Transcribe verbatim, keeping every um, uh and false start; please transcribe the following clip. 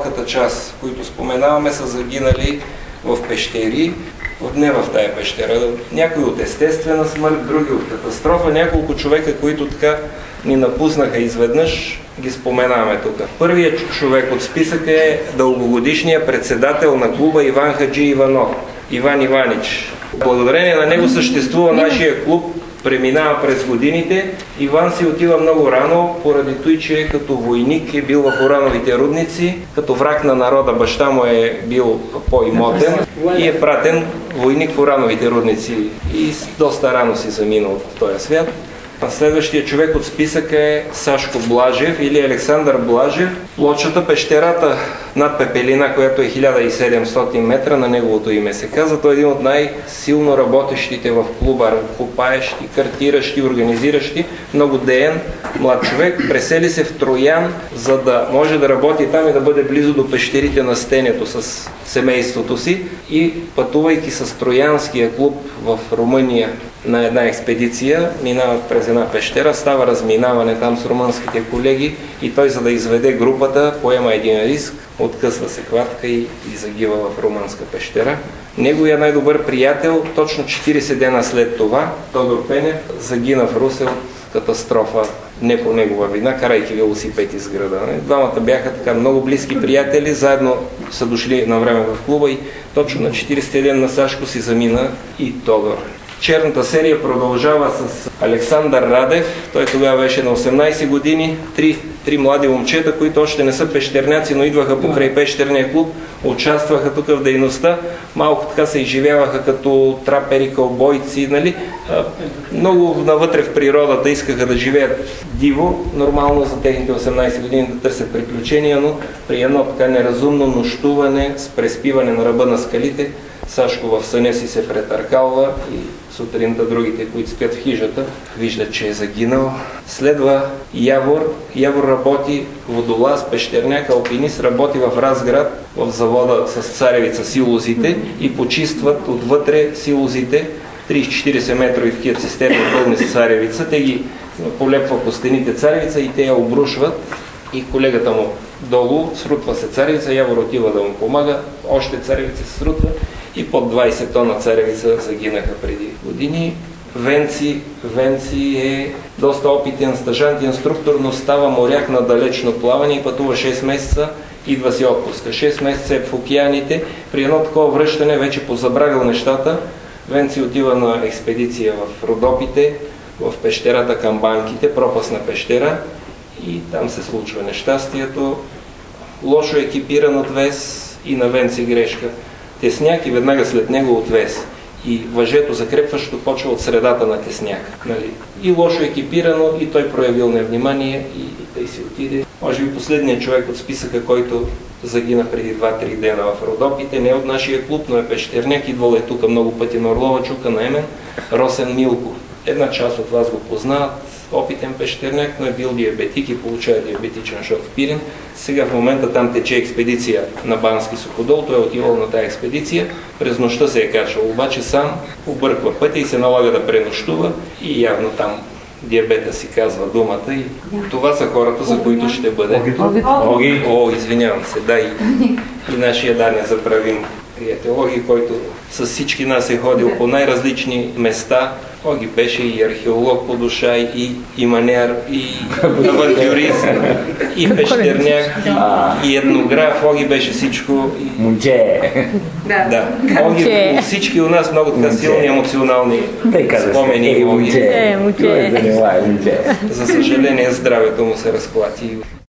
по-малката част, които споменаваме, са загинали в пещери, не в тая пещера. Някои от естествена смърт, други от катастрофа. Няколко човека, които така ни напуснаха изведнъж, ги споменаваме тук. Първият човек от списъка е дългогодишният председател на клуба Иван Хаджи Иванов, Иван Иванич. Благодарение на него съществува нашия клуб, преминава през годините. Иван си отива много рано, поради той, че като войник е бил в урановите рудници, като враг на народа баща му е бил по-имотен и е пратен войник в урановите рудници и доста рано си заминал от този свят. Следващия човек от списъка е Сашко Блажев или Александър Блажев. Плочата, пещерата над Пепелина, която е хиляда и седемстотин метра, на неговото име се казва. Той е един от най-силно работещите в клуба, копаещи, картиращи, организиращи, много деен млад човек. Пресели се в Троян, за да може да работи там и да бъде близо до пещерите на Стенето с семейството си. И пътувайки с Троянския клуб в Румъния на една експедиция, минават през една пещера, става разминаване там с румънските колеги и той, за да изведе групата, поема един риск, откъсва се хватка и, и загива в румънска пещера. Неговия най-добър приятел, точно четирийсет дена след това, Тодор Пенев, загина в Русе от катастрофа, не по негова вина, карайки велосипед из града. Двамата бяха така много близки приятели, заедно са дошли на време в клуба и точно на четирийсети ден на Сашко си замина и Тодор. Черната серия продължава с Александър Радев. Той тогава беше на осемнайсет години. Три, три млади момчета, които още не са пещерняци, но идваха покрай пещерния клуб, участваха тук в дейността. Малко така се изживяваха като трапери, кълбойци, нали? Много навътре в природата искаха да живеят диво. Нормално за техните осемнайсет години да търсят приключения, но при едно така неразумно нощуване с преспиване на ръба на скалите, Сашко в съня си се претъркалва и сутринта другите, които спят в хижата, виждат, че е загинал. Следва Явор. Явор работи водолаз, пещерняк, алпинист, работи в Разград, в завода с царевица силозите и почистват отвътре силозите, трийсет-четирийсет метрови такива цистерни пълни с царевица. Те ги полепва по стените царевица и те я обрушват и колегата му долу, срутва се царевица, Явор отива да му помага, още царевица се срутва и под двайсет тона царевица загинаха преди години. Венци, Венци е доста опитен стажант и инструктор, но става моряк на далечно плаване и пътува шест месеца, идва си отпуска. шест месеца е в океаните. При едно такова връщане, вече позабравил нещата, Венци отива на експедиция в Родопите, в пещерата към банките, пропасна пещера, и там се случва нещастието. Лошо екипиран отвес и на Венци грешка. Тесняк и веднага след него отвес. И въжето закрепващо почва от средата на тесняка. Нали? И лошо екипирано, и той проявил невнимание и, и тъй си отиде. Може би последният човек от списъка, който загина преди два-три дена в Родопите, не е от нашия клуб, но е пещерняк, идвал е тук много пъти на Орлова чука на Емен, Росен Милков. Една част от вас го познават, опитен пещерняк, но е бил диабетик и получава диабетичен шок в Пирин. Сега в момента там тече експедиция на Бански Суходол, той е отивал на тази експедиция, през нощта се е качвал, обаче сам обърква пътя и се налага да пренощува и явно там диабета си казва думата и това са хората, за които ще бъде. Оги. О, извинявам се, да, и, и нашия да не забравим приятел Оги, който с всички нас е ходил по най-различни места. Оги беше и археолог по душа, и, и маняр, и авантюрист, и пещерняк, и етнограф. Оги беше всичко. И... Момче! Да. да. Оги, у всички у нас много така силни емоционални спомени. Оги. За съжаление, здравето му се разклати.